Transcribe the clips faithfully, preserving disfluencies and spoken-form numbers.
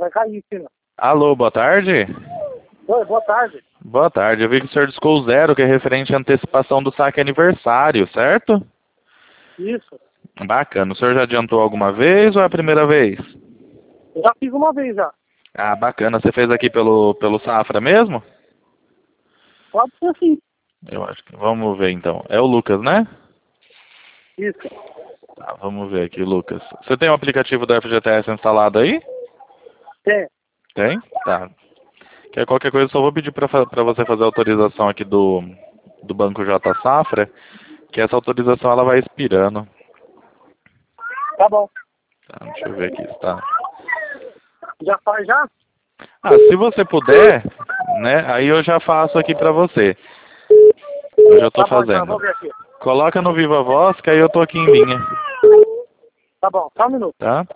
vai cair, filho. Alô, boa tarde. Oi, boa tarde. Boa tarde, eu vi que o senhor discou zero, que é referente à antecipação do saque aniversário, certo? Isso. Bacana, o senhor já adiantou alguma vez ou é a primeira vez? Eu já fiz uma vez já. Ah, bacana, você fez aqui pelo, pelo Safra mesmo? Pode ser sim. Eu acho que, vamos ver então, é o Lucas, né? Isso. Tá, vamos ver aqui, Lucas. Você tem o aplicativo do F G T S instalado aí? Tem. Tem? Tá. Que qualquer coisa eu só vou pedir pra, fa- pra você fazer a autorização aqui do, do Banco J Safra, que essa autorização ela vai expirando. Tá bom. Tá, deixa eu ver aqui, se tá. Já faz já? Ah, se você puder, né, aí eu já faço aqui pra você. Eu já tô Tá bom, então, fazendo. vou ver aqui. Coloca no Viva Voz, que aí eu tô aqui em linha, Tá bom, só um minuto. tá?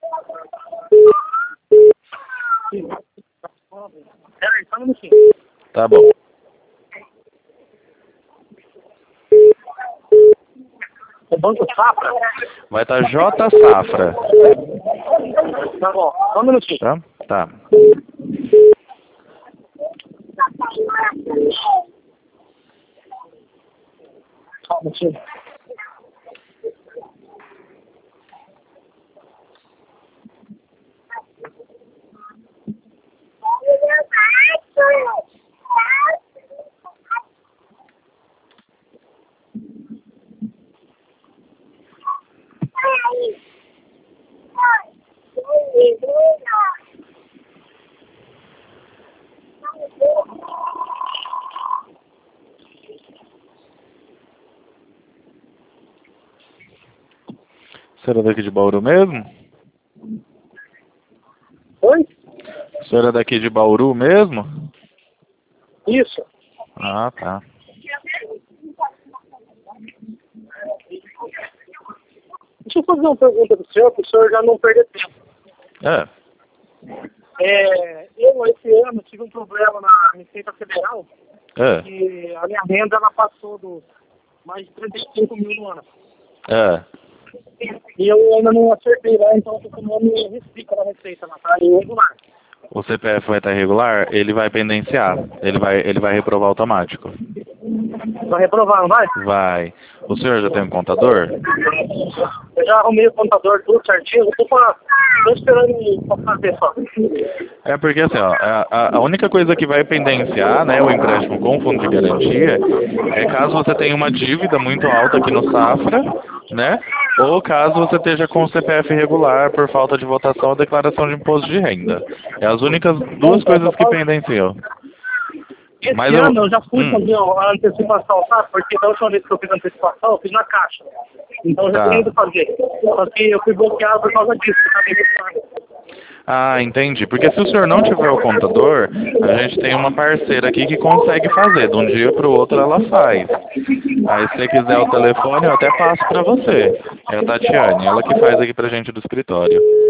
Peraí, só um minutinho. Tá bom. O Banco Safra? Vai estar tá J Safra, Tá bom, só um minutinho. tá? Tá. Só um minutinho. Você era daqui de Bauru mesmo? Oi? O senhor é daqui de Bauru mesmo? Isso. Ah, tá. Deixa eu fazer uma pergunta pro senhor, para o senhor já não perder tempo. É. É, eu, esse ano, tive um problema na Receita Federal, É. que a minha renda, ela passou do mais de trinta e cinco mil no ano. É. E eu ainda não acertei lá, então eu tô tomando recibo na Receita, na tá irregular. O C P F vai estar irregular, ele vai pendenciar. Ele vai, ele vai reprovar automático. Vai reprovar, não vai? Vai. O senhor já tem um contador? Eu já arrumei o contador, tudo certinho, eu tô, pra, tô esperando pra fazer só. É porque assim, ó, a, a única coisa que vai pendenciar, né, o empréstimo com fundo de garantia, é caso você tenha uma dívida muito alta aqui no Safra, né, ou caso você esteja com o C P F irregular por falta de votação ou declaração de imposto de renda. É as únicas duas coisas que pendenciam. Esse Mas ano eu, eu já fui hum, fazer a antecipação, sabe? Porque da última vez que eu fiz a antecipação, eu fiz na Caixa. Então eu já Tá. tenho ido fazer. Só que eu fui bloqueado por causa disso, que tá bem registrado. Ah, entendi. Porque se o senhor não tiver o contador, a gente tem uma parceira aqui que consegue fazer. De um dia para o outro ela faz. Aí se você quiser o telefone, eu até passo para você. É a Tatiane, ela que faz aqui pra gente do escritório.